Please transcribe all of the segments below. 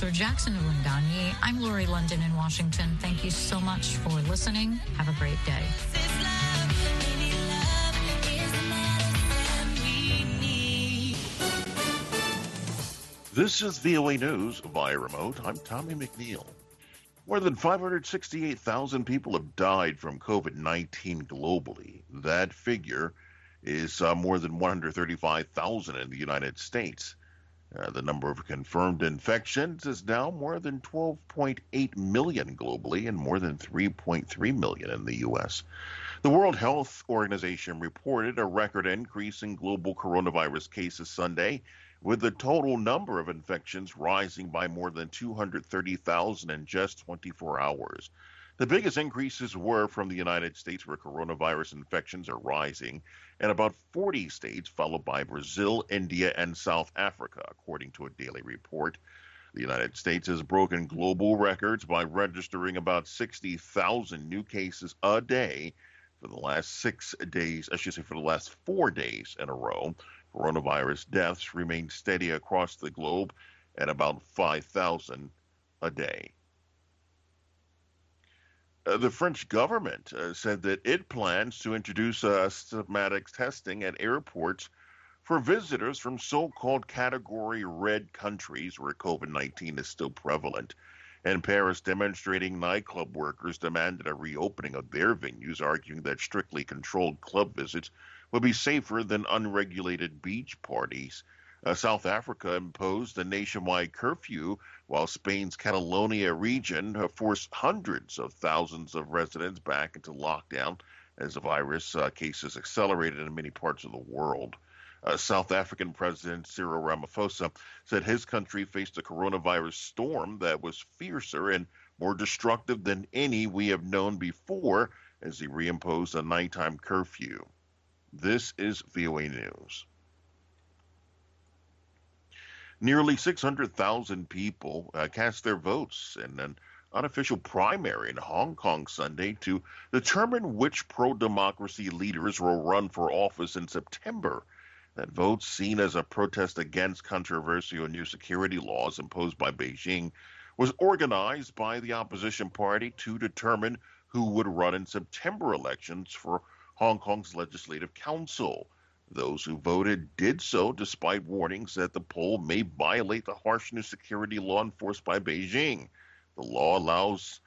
for Jackson Alundani, I'm Lori London in Washington. Thank you so much for listening. Have a great day. This is VOA News via remote. I'm Tommy McNeil. More than 568,000 people have died from COVID-19 globally. That figure is more than 135,000 in the United States. The number of confirmed infections is now more than 12.8 million globally and more than 3.3 million in the U.S. The World Health Organization reported a record increase in global coronavirus cases Sunday, with the total number of infections rising by more than 230,000 in just 24 hours. The biggest increases were from the United States, where coronavirus infections are rising, and about 40 states, followed by Brazil, India, and South Africa, according to a daily report. The United States has broken global records by registering about 60,000 new cases a day for the last 6 days, for the last 4 days in a row. Coronavirus deaths remain steady across the globe at about 5,000 a day. The French government said that it plans to introduce systematic testing at airports for visitors from so-called Category Red countries where COVID-19 is still prevalent. In Paris, demonstrating nightclub workers demanded a reopening of their venues, arguing that strictly controlled club visits would be safer than unregulated beach parties. South Africa imposed a nationwide curfew, while Spain's Catalonia region forced hundreds of thousands of residents back into lockdown as the virus cases accelerated in many parts of the world. South African President Cyril Ramaphosa said his country faced a coronavirus storm that was fiercer and more destructive than any we have known before, as he reimposed a nighttime curfew. This is VOA News. Nearly 600,000 people cast their votes in an unofficial primary in Hong Kong Sunday to determine which pro-democracy leaders will run for office in September. That vote, seen as a protest against controversial new security laws imposed by Beijing, was organized by the opposition party to determine who would run in September elections for Hong Kong's Legislative Council. Those who voted did so despite warnings that the poll may violate the harsh new security law enforced by Beijing. The law allows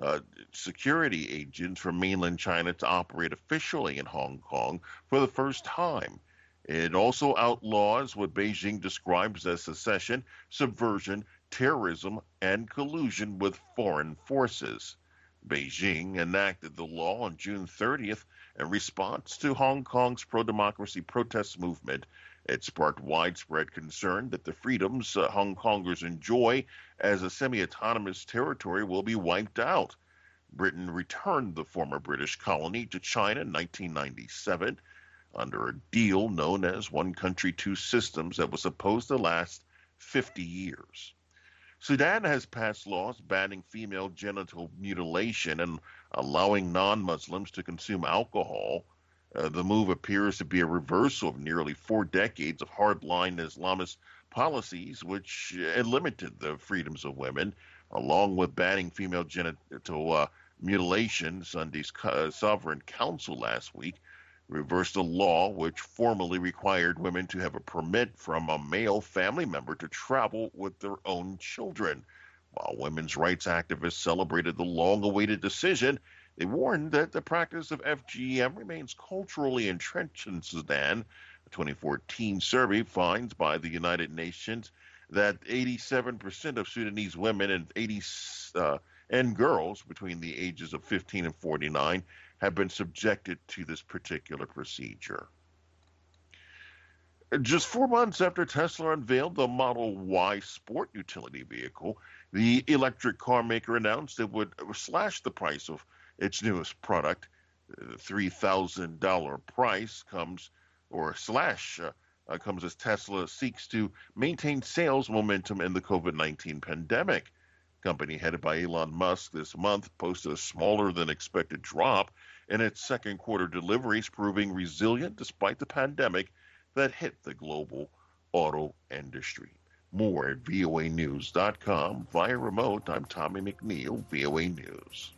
security agents from mainland China to operate officially in Hong Kong for the first time. It also outlaws what Beijing describes as secession, subversion, terrorism, and collusion with foreign forces. Beijing enacted the law on June 30th in response to Hong Kong's pro-democracy protest movement. It sparked widespread concern that the freedoms Hong Kongers enjoy as a semi-autonomous territory will be wiped out. Britain returned the former British colony to China in 1997 under a deal known as One Country, Two Systems that was supposed to last 50 years. Sudan has passed laws banning female genital mutilation and allowing non-Muslims to consume alcohol. The move appears to be a reversal of nearly 4 decades of hardline Islamist policies, which limited the freedoms of women, along with banning female genital mutilation. Sunday's Sovereign Council last week reversed a law which formerly required women to have a permit from a male family member to travel with their own children. While women's rights activists celebrated the long-awaited decision, they warned that the practice of FGM remains culturally entrenched in Sudan. A 2014 survey finds by the United Nations that 87% of Sudanese women and girls between the ages of 15 and 49 have been subjected to this particular procedure. Just 4 months after Tesla unveiled the Model Y sport utility vehicle, the electric car maker announced it would slash the price of its newest product. The $3,000 price comes as Tesla seeks to maintain sales momentum in the COVID-19 pandemic. Company headed by Elon Musk this month posted a smaller than expected drop in its second quarter deliveries, proving resilient despite the pandemic that hit the global auto industry. More at voanews.com. Via remote, I'm Tommy McNeil, VOA News.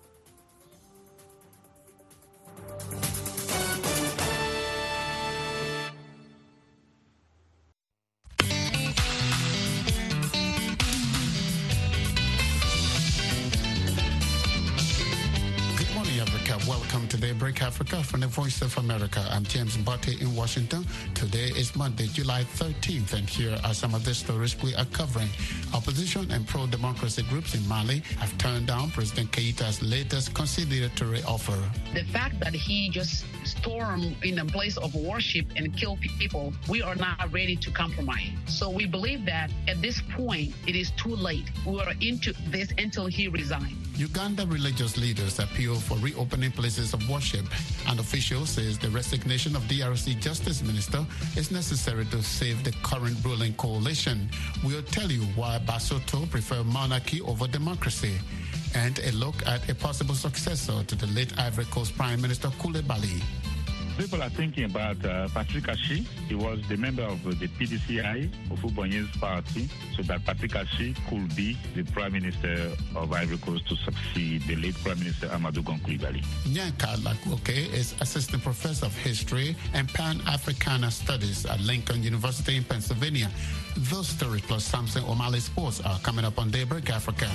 Welcome to Daybreak Africa from the Voice of America. I'm James Mbote in Washington. Today is Monday, July 13th, and here are some of the stories we are covering. Opposition and pro-democracy groups in Mali have turned down President Keita's latest conciliatory offer. The fact that he just stormed in a place of worship and killed people, we are not ready to compromise. So we believe that at this point, it is too late. We are into this until he resigns. Uganda religious leaders appeal for reopening places of worship. An official says the resignation of DRC Justice Minister is necessary to save the current ruling coalition. We'll tell you why Basotho prefer monarchy over democracy. And a look at a possible successor to the late Ivory Coast Prime Minister Coulibaly. People are thinking about Patrick Ashi. He was the member of the PDCI, of Ubonye's party, so that Patrick Ashi could be the Prime Minister of Ivory Coast to succeed the late Prime Minister Amadou Gon Coulibaly. Nyanka Lakoke is Assistant Professor of History and Pan-Africana Studies at Lincoln University in Pennsylvania. Those stories plus Samson O'Malley Sports are coming up on Daybreak Africa.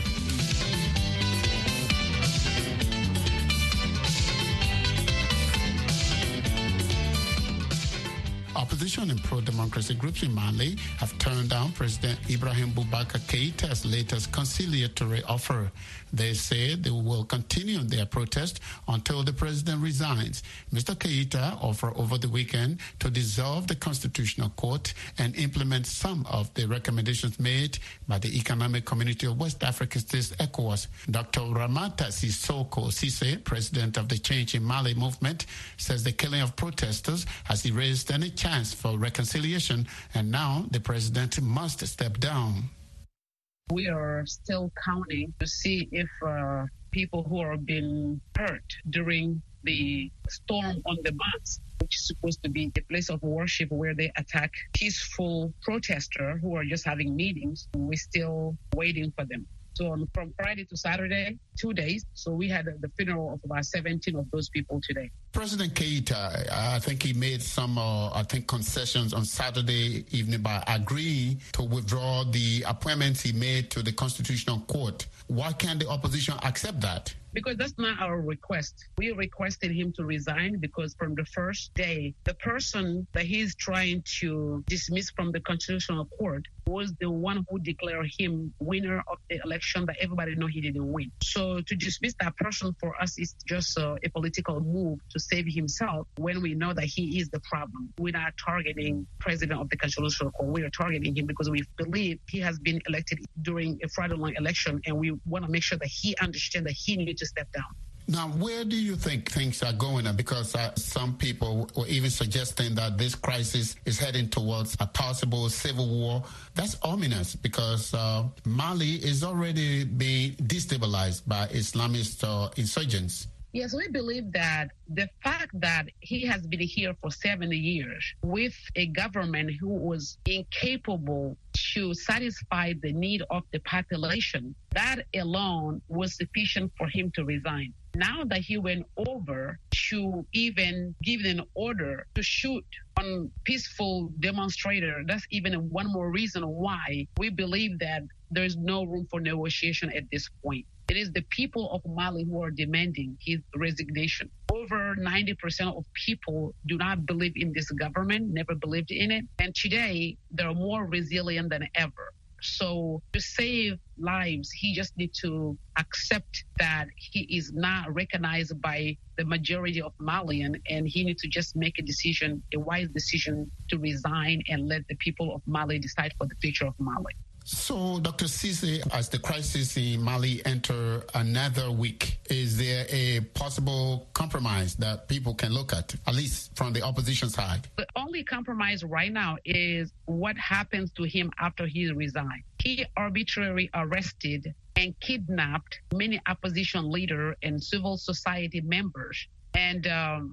Opposition and pro-democracy groups in Mali have turned down President Ibrahim Boubacar Keita's latest conciliatory offer. They say they will continue their protest until the president resigns. Mr. Keita offered over the weekend to dissolve the Constitutional Court and implement some of the recommendations made by the Economic Community of West African States, ECOWAS. Dr. Ramata Sissoko Cissé, president of the Change in Mali movement, says the killing of protesters has erased any chance for reconciliation, and now the president must step down. We are still counting to see if people who are being hurt during the storm on the mosque, which is supposed to be a place of worship where they attack peaceful protesters who are just having meetings, we're still waiting for them. So from Friday to Saturday, 2 days. So we had the funeral of about 17 of those people today. President Keita, I think he made some, concessions on Saturday evening by agreeing to withdraw the appointments he made to the Constitutional Court. Why can't the opposition accept that? Because that's not our request. We requested him to resign because from the first day, the person that he's trying to dismiss from the Constitutional Court was the one who declared him winner of the election that everybody know he didn't win. So to dismiss that person for us is just a political move to save himself when we know that he is the problem. We're not targeting president of the Constitutional Court. We are targeting him because we believe he has been elected during a fraudulent election, and we want to make sure that he understands that he needs to step down. Now, where do you think things are going? Because some people were even suggesting that this crisis is heading towards a possible civil war. That's ominous because Mali is already being destabilized by Islamist insurgents. Yes, we believe that the fact that he has been here for 70 years with a government who was incapable to satisfy the need of the population, that alone was sufficient for him to resign. Now that he went over to even give an order to shoot on peaceful demonstrators, that's even one more reason why we believe that there's no room for negotiation at this point. It is the people of Mali who are demanding his resignation. Over 90% of people do not believe in this government, never believed in it. And today, they're more resilient than ever. So to save lives, he just needs to accept that he is not recognized by the majority of Malian, and he needs to just make a decision, a wise decision to resign and let the people of Mali decide for the future of Mali. So, Dr. Cissé, as the crisis in Mali enter another week, is there a possible compromise that people can look at least from the opposition side? The only compromise right now is what happens to him after he resigned. He arbitrarily arrested and kidnapped many opposition leaders and civil society members And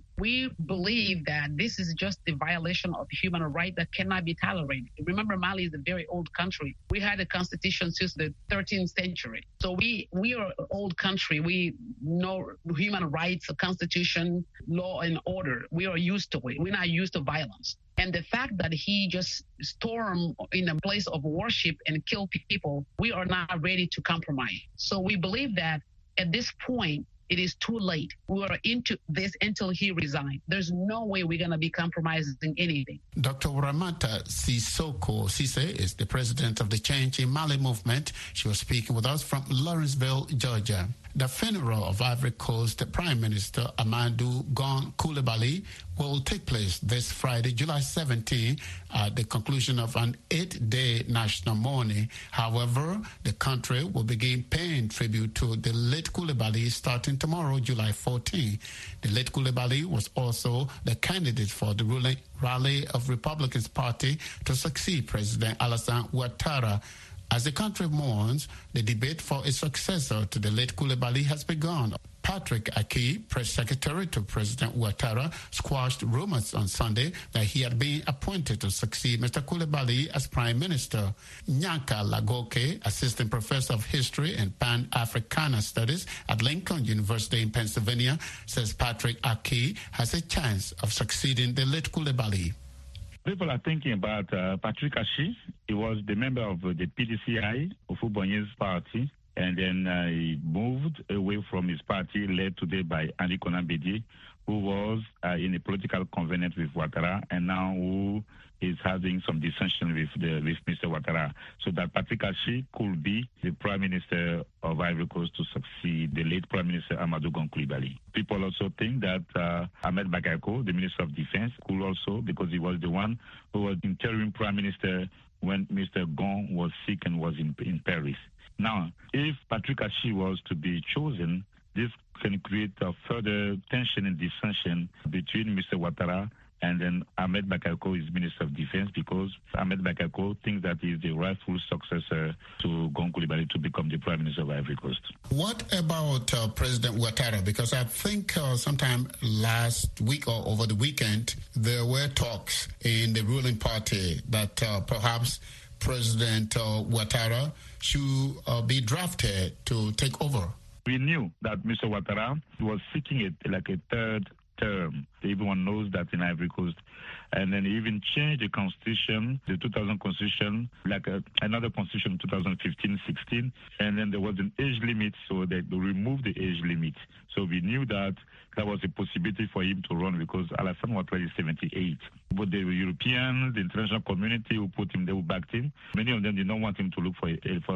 we believe that this is just the violation of human rights that cannot be tolerated. Remember, Mali is a very old country. We had a constitution since the 13th century. So we are an old country. We know human rights, constitution, law, and order. We are used to it. We're not used to violence. And the fact that he just stormed in a place of worship and killed people, we are not ready to compromise. So we believe that at this point, it is too late. We are into this until he resigns. There's no way we're going to be compromising anything. Dr. Ramata Sissoko Cisse is the president of the Change in Mali movement. She was speaking with us from Lawrenceville, Georgia. The funeral of Ivory Coast Prime Minister Amadou Gon Coulibaly will take place this Friday, July 17, at the conclusion of an 8-day national mourning. However, the country will begin paying tribute to the late Coulibaly starting tomorrow, July 14. The late Coulibaly was also the candidate for the ruling Rally of Republicans Party to succeed President Alassane Ouattara. As the country mourns, the debate for a successor to the late Coulibaly has begun. Patrick Aki, press secretary to President Ouattara, squashed rumors on Sunday that he had been appointed to succeed Mr. Coulibaly as prime minister. Nyanka Lagoke, assistant professor of history and Pan-Africana studies at Lincoln University in Pennsylvania, says Patrick Aki has a chance of succeeding the late Coulibaly. People are thinking about Patrick Ashi. He was the member of the PDCI, Ofugbonye's party, and then he moved away from his party, led today by Andy Konan Bedie, who was in a political covenant with Ouattara, and now who is having some dissension with Mr. Ouattara. So that Patrick Ashi could be the Prime Minister of Ivory Coast to succeed the late Prime Minister Amadou Gon Coulibaly. People also think that Ahmed Bakayoko, the Minister of Defense, could also, because he was the one who was interim Prime Minister when Mr. Gon was sick and was in Paris. Now, if Patrick Ashi was to be chosen, this can create a further tension and dissension between Mr. Ouattara and then Ahmed Bakayoko is Minister of Defense, because Ahmed Bakayoko thinks that he is the rightful successor to Gon Coulibaly to become the Prime Minister of Ivory Coast. What about President Ouattara? Because I think sometime last week or over the weekend, there were talks in the ruling party that perhaps President Ouattara should be drafted to take over. We knew that Mr. Ouattara was seeking a third term. Everyone knows that in Ivory Coast. And then he even changed the constitution, the 2000 constitution, another constitution in 2015-16. And then there was an age limit, so they removed the age limit. So we knew that was a possibility for him to run because Alassane Ouattara is 78. But the Europeans, the international community who put him there, who backed him, many of them did not want him to look for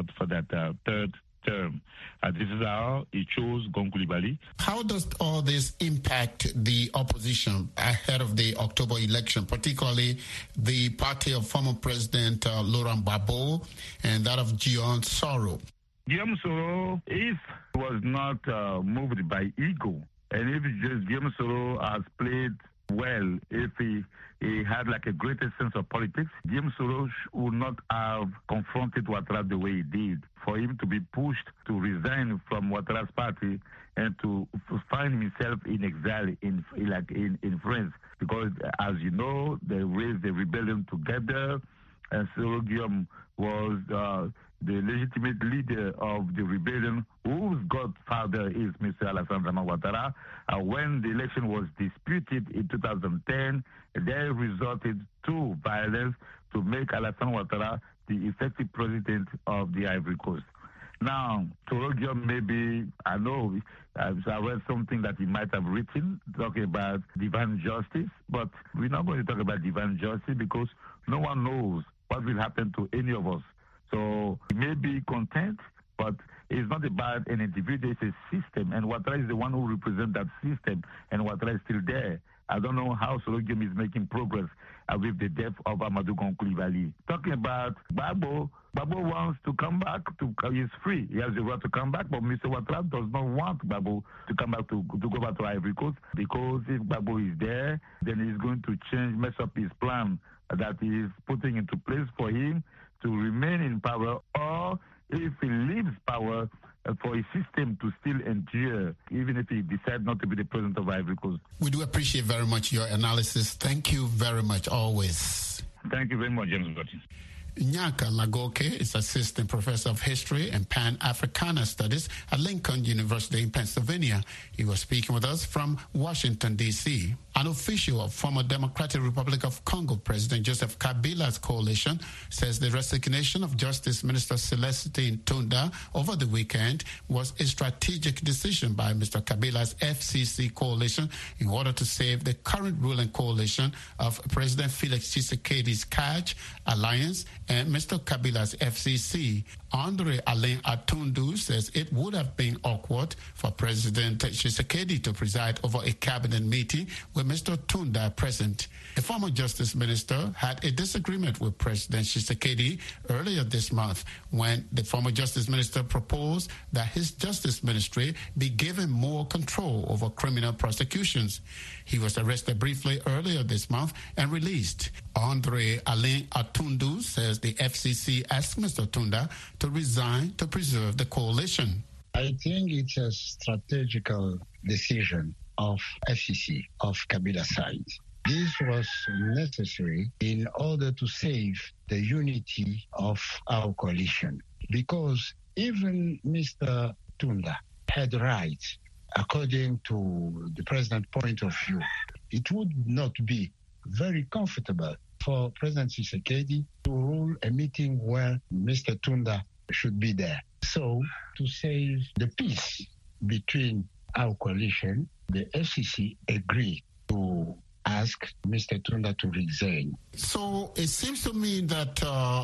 that third term. This is how he chose Gon Coulibaly. How does all this impact the opposition ahead of the October election, particularly the party of former President Laurent Gbagbo and that of Guillaume Soro? Guillaume Soro, if he was not moved by ego, and if Guillaume Soro has played well, if he had a greater sense of politics, Guillaume Soro would not have confronted Ouattara the way he did. For him to be pushed to resign from Ouattara's party and to find himself in exile in France, because as you know, they raised the rebellion together, and Soro Guillaume was the legitimate leader of the rebellion, whose godfather is Mr. Alassane Ouattara. When the election was disputed in 2010, they resorted to violence to make Alassane Ouattara the effective president of the Ivory Coast. Now, Soro Guillaume, maybe, I know, I read something that he might have written talking about divine justice, but we're not going to talk about divine justice because no one knows what will happen to any of us. So he may be content, but it's not about an individual, it's a system. And Ouattara is the one who represents that system, and Ouattara is still there. I don't know how Soro Guillaume is making progress with the death of Amadou Gon Coulibaly. Talking about Gbagbo wants to come back. He's free. He has the right to come back, but Mr. Ouattara does not want Gbagbo to come back to go back to Ivory Coast, because if Gbagbo is there, then he's going to mess up his plan that he is putting into place for him to remain in power, or if he leaves power, for a system to still endure, even if he decides not to be the president of Ivory Coast. We do appreciate very much your analysis. Thank you very much, always. Thank you very much, James Burton. Nyaka Lagoke is Assistant Professor of History and Pan-Africana Studies at Lincoln University in Pennsylvania. He was speaking with us from Washington, D.C. An official of former Democratic Republic of Congo President Joseph Kabila's coalition says the resignation of Justice Minister Celestine Tunda over the weekend was a strategic decision by Mr. Kabila's FCC coalition in order to save the current ruling coalition of President Felix Tshisekedi's CAJ alliance and Mr. Kabila's FCC. Andre Alain Atundu says it would have been awkward for President Tshisekedi to preside over a cabinet meeting with Mr. Tunda present. A former justice minister had a disagreement with President Tshisekedi earlier this month when the former justice minister proposed that his justice ministry be given more control over criminal prosecutions. He was arrested briefly earlier this month and released. Andre Alain Atundu says the FCC asked Mr. Tunda to resign to preserve the coalition. I think it's a strategical decision of FCC, of Kabila's side. This was necessary in order to save the unity of our coalition, because even Mr. Tunda had rights, according to the president's point of view. It would not be very comfortable for President Tshisekedi to rule a meeting where Mr. Tunda should be there. So, to save the peace between our coalition, the FCC agreed to ask Mr. Tunda to resign. So it seems to me that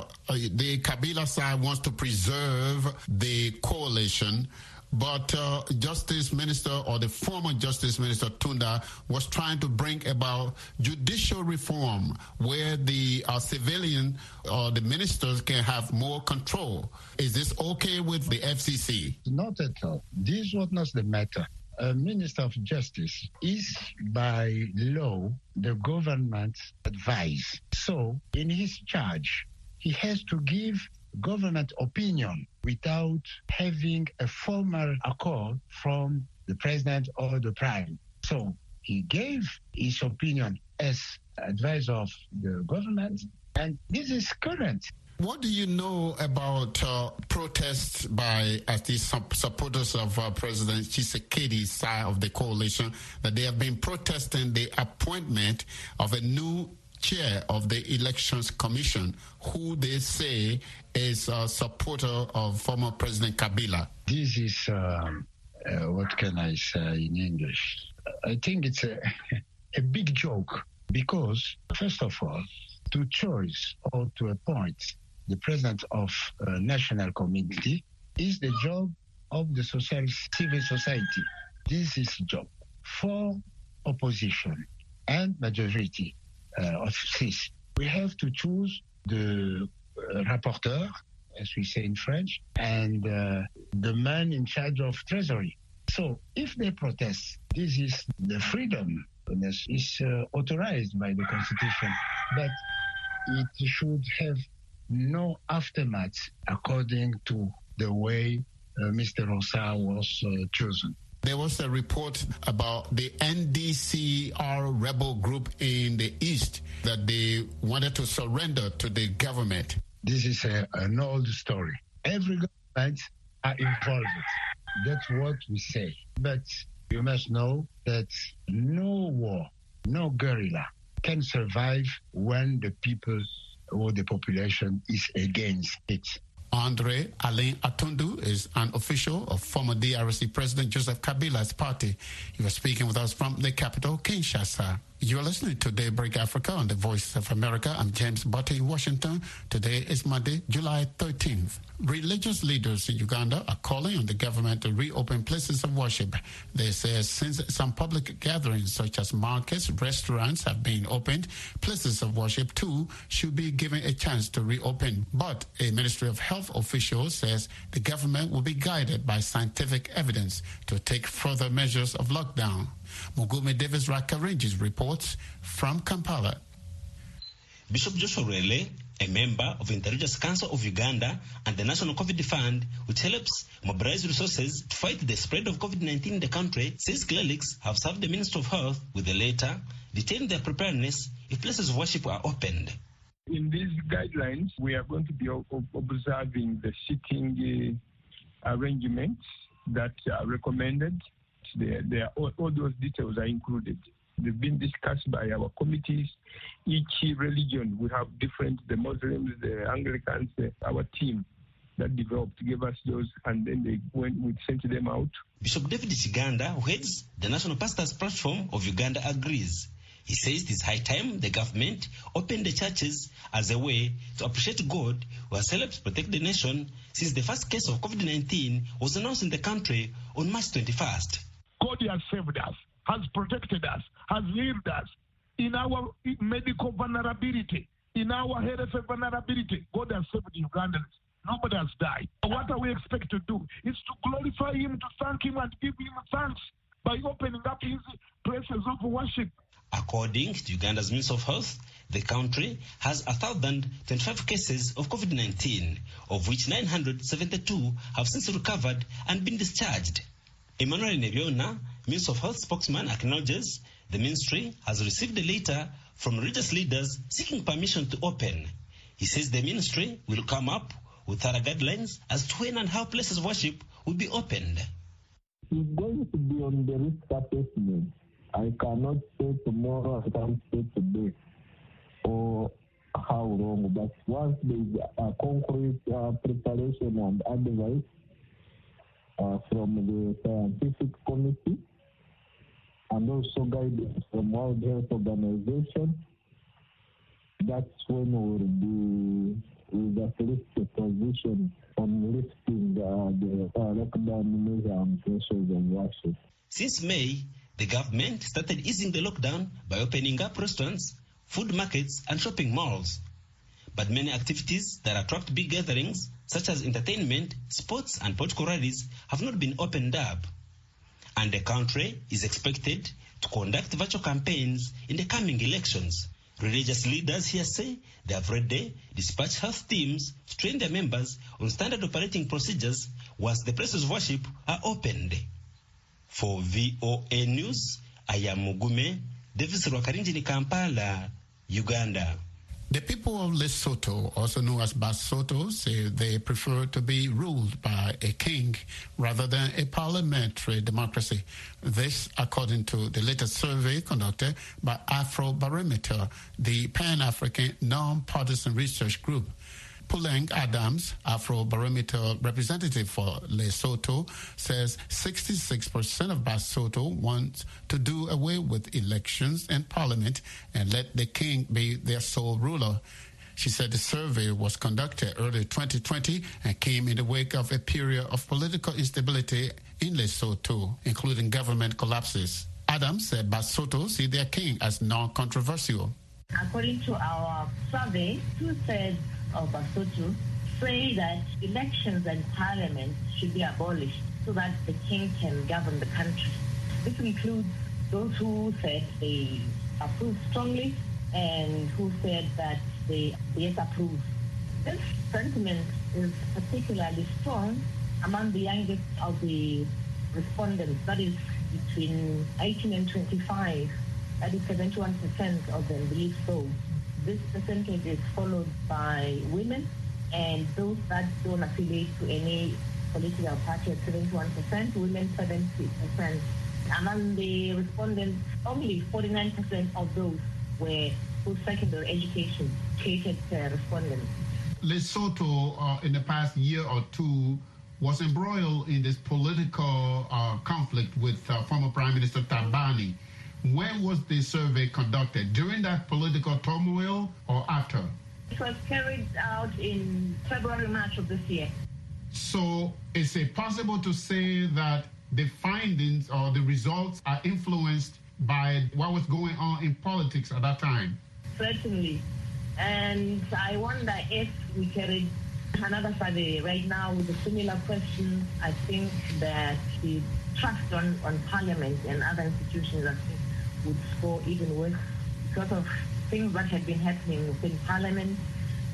the Kabila side wants to preserve the coalition, but Justice Minister or the former Justice Minister Tunda was trying to bring about judicial reform where the civilian or the ministers can have more control. Is this okay with the FCC? Not at all. This was not the matter. A Minister of Justice is by law the government's advice. So in his charge, he has to give government opinion without having a formal accord from the president or the prime. So he gave his opinion as advisor of the government, and this is current. What do you know about protests by the supporters of President Tshisekedi's side of the coalition, that they have been protesting the appointment of a new chair of the Elections Commission, who they say is a supporter of former President Kabila? This is, what can I say in English? I think it's a big joke, because, first of all, to choose or to appoint the president of a national community is the job of the civil society. This is job for opposition and majority of CIS. We have to choose the rapporteur, as we say in French, and the man in charge of treasury. So if they protest, this is the freedom. It's authorized by the Constitution, but it should have no aftermath according to the way Mr. Rosa was chosen. There was a report about the NDCR rebel group in the East that they wanted to surrender to the government. This is an old story. Every government are involved. That's what we say. But you must know that no war, no guerrilla can survive when the people or the population is against it. Andre Alain Atundu is an official of former DRC President Joseph Kabila's party. He was speaking with us from the capital, Kinshasa. You're listening to Daybreak Africa on the Voice of America. I'm James Butte in Washington. Today is Monday, July 13th. Religious leaders in Uganda are calling on the government to reopen places of worship. They say since some public gatherings such as markets, restaurants have been opened, places of worship too should be given a chance to reopen. But a Ministry of Health official says the government will be guided by scientific evidence to take further measures of lockdown. Mugume Davis Rakaranges reports from Kampala. Bishop Joshua Rele a member of the Inter-Religious Council of Uganda and the National COVID Fund, which helps mobilize resources to fight the spread of COVID-19 in the country, says clerics have served the Ministry of Health with a letter detailing their preparedness if places of worship are opened. In these guidelines, we are going to be observing the seating arrangements that are recommended. All those details are included. They've been discussed by our committees. Each religion will have different, the Muslims, the Anglicans, our team that developed gave us those, and then we sent them out. Bishop David Chiganda, who heads the National Pastors Platform of Uganda, agrees. He says it is high time the government opened the churches as a way to appreciate God who has helped protect the nation since the first case of COVID-19 was announced in the country on March 21st. God has saved us, has protected us, has healed us. In our medical vulnerability, in our health vulnerability, God has saved Ugandans. Nobody has died. What are we expected to do? Is to glorify Him, to thank Him, and give Him thanks by opening up His places of worship. According to Uganda's Ministry of Health, the country has 1,025 cases of COVID-19, of which 972 have since recovered and been discharged. Emmanuel Nebiona, Ministry of Health spokesman, acknowledges the ministry has received a letter from religious leaders seeking permission to open. He says the ministry will come up with thorough guidelines as to when and how places of worship will be opened. It's going to be on the risk assessment. I cannot say tomorrow, I can't say today, or how long, but once there is a concrete preparation and advice from the scientific committee, and also guidance from World Health Organization, that's when we will be with at least a position on lifting the lockdown measure and places of worship. Since May, the government started easing the lockdown by opening up restaurants, food markets, and shopping malls. But many activities that attract big gatherings, such as entertainment, sports, and political rallies, have not been opened up. And the country is expected to conduct virtual campaigns in the coming elections. Religious leaders here say they have already dispatched health teams to train their members on standard operating procedures once the places of worship are opened. For VOA News, I am Mugume Davis Rwakarinjini, Kampala, Uganda. The people of Lesotho, also known as Basotho, say they prefer to be ruled by a king rather than a parliamentary democracy. This, according to the latest survey conducted by Afrobarometer, the Pan-African non-partisan research group. Puleng Adams, Afrobarometer representative for Lesotho, says 66% of Basotho want to do away with elections and parliament and let the king be their sole ruler. She said the survey was conducted early 2020 and came in the wake of a period of political instability in Lesotho, including government collapses. Adams said Basotho see their king as non-controversial. According to our survey, 2/3 of Basotho say that elections and parliament should be abolished so that the king can govern the country. This includes those who said they approve strongly and who said that they disapprove. This sentiment is particularly strong among the youngest of the respondents, that is between 18 and 25. That is 71% of them believe so. This percentage is followed by women and those that don't affiliate to any political party at 71%, women 70%. Among the respondents, only 49% of those were post-secondary education catered respondents. Lesotho, in the past year or two, was embroiled in this political conflict with former Prime Minister Thabane. When was the survey conducted? During that political turmoil or after? It was carried out in February, March of this year. So is it possible to say that the findings or the results are influenced by what was going on in politics at that time? Certainly. And I wonder if we carried another survey right now with a similar question. I think that the trust on Parliament and other institutions would score even worse because of things that had been happening within Parliament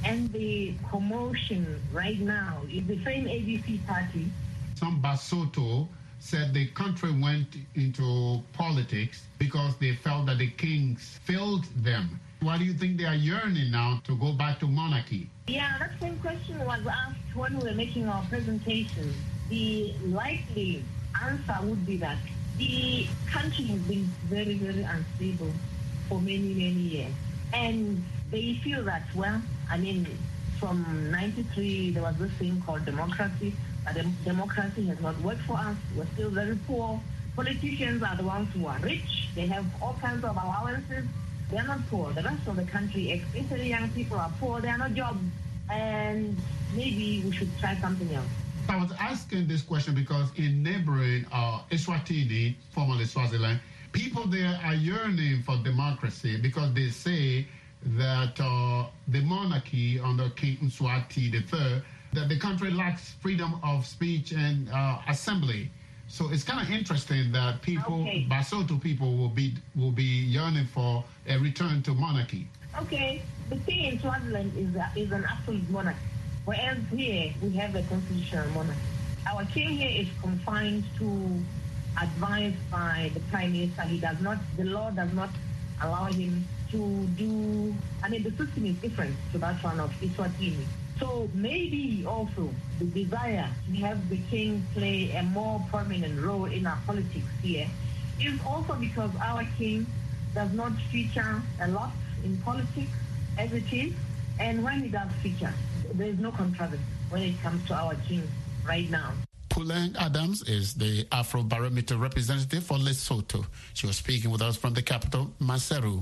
And the commotion right now is the same ABC party. Some Basotho said the country went into politics because they felt that the kings failed them. Why do you think they are yearning now to go back to monarchy? Yeah, that same question was asked when we were making our presentation. The likely answer would be that the country has been very, very unstable for many, many years. And they feel that, well, I mean, from 93, there was this thing called democracy. But democracy has not worked for us. We're still very poor. Politicians are the ones who are rich. They have all kinds of allowances. They're not poor. The rest of the country, especially young people, are poor. There are no jobs. And maybe we should try something else. I was asking this question because in neighboring Eswatini, formerly Swaziland, people there are yearning for democracy because they say that the monarchy under King Mswati III, that the country lacks freedom of speech and assembly. So it's kind of interesting that people, Basotho people, will be yearning for a return to monarchy. Okay, the thing in Swaziland is an absolute monarchy, whereas here we have a constitutional monarchy. Our king here is confined to advice by the prime minister. The law does not allow him to do. I mean, the system is different to that one of Eswatini. So maybe also the desire to have the king play a more prominent role in our politics here is also because our king does not feature a lot in politics as it is. And when he does feature, there is no controversy when it comes to our king right now. Puleng Adams is the Afrobarometer representative for Lesotho. She was speaking with us from the capital, Maseru.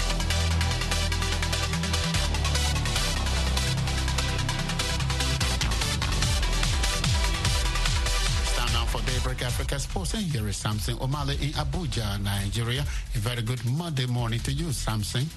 Daybreak Africa Sports, and here is Samson Omale in Abuja, Nigeria. A very good Monday morning to you, Samson.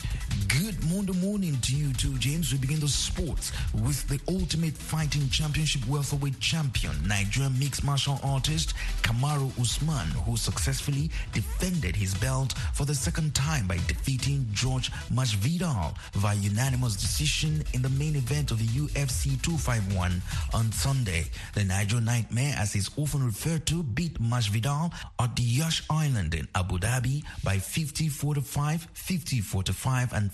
Good Monday morning to you too, James. We begin the sports with the Ultimate Fighting Championship welterweight champion, Nigerian mixed martial artist Kamaru Usman, who successfully defended his belt for the second time by defeating George Masvidal via unanimous decision in the main event of the UFC 251 on Sunday. The Nigerian Nightmare, as he's often referred to, beat Masvidal at the Yash Island in Abu Dhabi by 50-45, 50-45 and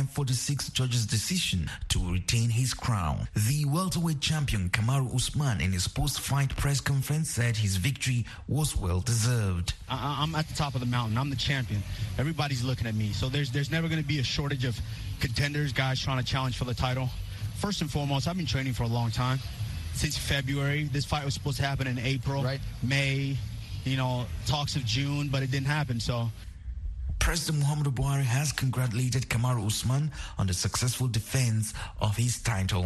49-46 judges' decision to retain his crown. The welterweight champion Kamaru Usman, in his post-fight press conference, said his victory was well-deserved. I'm at the top of the mountain. I'm the champion. Everybody's looking at me. So there's never going to be a shortage of contenders, guys trying to challenge for the title. First and foremost, I've been training for a long time. Since February. This fight was supposed to happen in April, May, talks of June, but it didn't happen, so... President Muhammadu Buhari has congratulated Kamaru Usman on the successful defense of his title.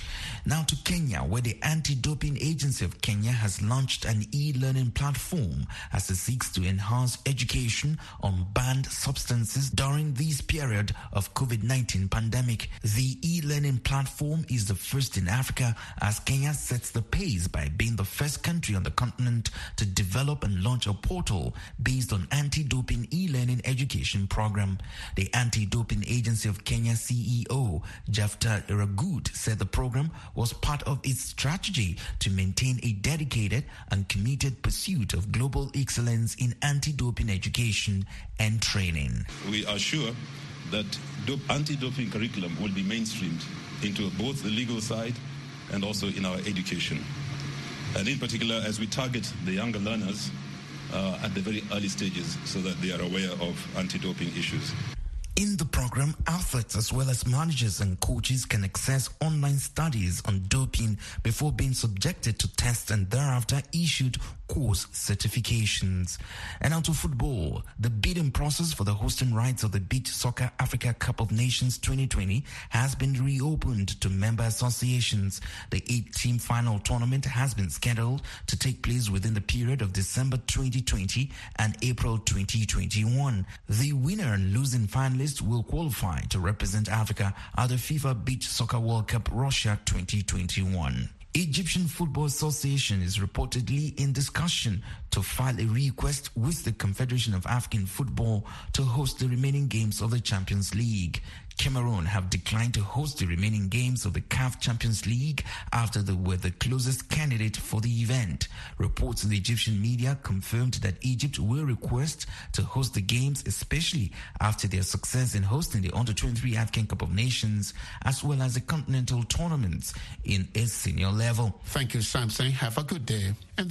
Now to Kenya, where the Anti-Doping Agency of Kenya has launched an e-learning platform as it seeks to enhance education on banned substances during this period of COVID-19 pandemic. The e-learning platform is the first in Africa, as Kenya sets the pace by being the first country on the continent to develop and launch a portal based on anti-doping e-learning education program. The Anti-Doping Agency of Kenya CEO, Jafta Iragut, said the program was part of its strategy to maintain a dedicated and committed pursuit of global excellence in anti-doping education and training. We are sure that anti-doping curriculum will be mainstreamed into both the legal side and also in our education. And in particular, as we target the younger learners at the very early stages so that they are aware of anti-doping issues. In the program, athletes as well as managers and coaches can access online studies on doping before being subjected to tests and thereafter issued course certifications. And now to football. The bidding process for the hosting rights of the Beach Soccer Africa Cup of Nations 2020 has been reopened to member associations. The 8-team final tournament has been scheduled to take place within the period of December 2020 and April 2021. The winner and losing finalists will qualify to represent Africa at the FIFA Beach Soccer World Cup Russia 2021. Egyptian Football Association is reportedly in discussion to file a request with the Confederation of African Football to host the remaining games of the Champions League. Cameroon have declined to host the remaining games of the CAF Champions League after they were the closest candidate for the event. Reports in the Egyptian media confirmed that Egypt will request to host the games, especially after their success in hosting the Under-23 African Cup of Nations, as well as the continental tournaments in a senior level. Thank you, Samson. Have a good day. And